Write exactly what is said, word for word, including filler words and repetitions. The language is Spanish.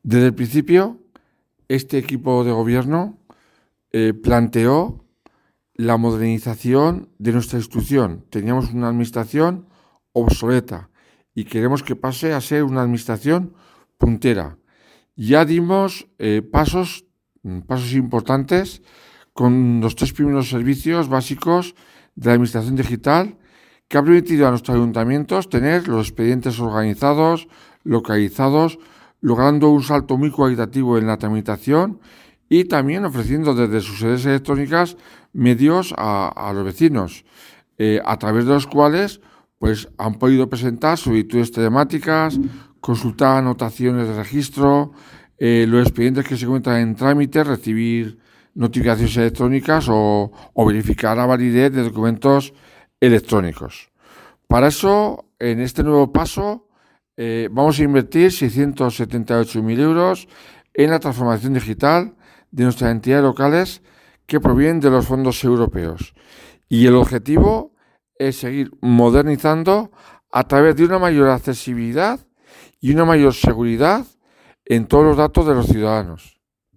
Desde el principio, este equipo de gobierno eh, planteó la modernización de nuestra institución. Teníamos una administración obsoleta y queremos que pase a ser una administración puntera. Ya dimos eh, pasos, pasos importantes con los tres primeros servicios básicos de la administración digital, que ha permitido a nuestros ayuntamientos tener los expedientes organizados, localizados, logrando un salto muy cualitativo en la tramitación y también ofreciendo desde sus sedes electrónicas medios a, a los vecinos, eh, a través de los cuales pues, han podido presentar solicitudes telemáticas, consultar anotaciones de registro, eh, los expedientes que se encuentran en trámite, recibir notificaciones electrónicas o, o verificar la validez de documentos electrónicos. Para eso, en este nuevo paso, eh, vamos a invertir seiscientos setenta y ocho mil euros en la transformación digital de nuestras entidades locales que provienen de los fondos europeos. Y el objetivo es seguir modernizando a través de una mayor accesibilidad y una mayor seguridad en todos los datos de los ciudadanos.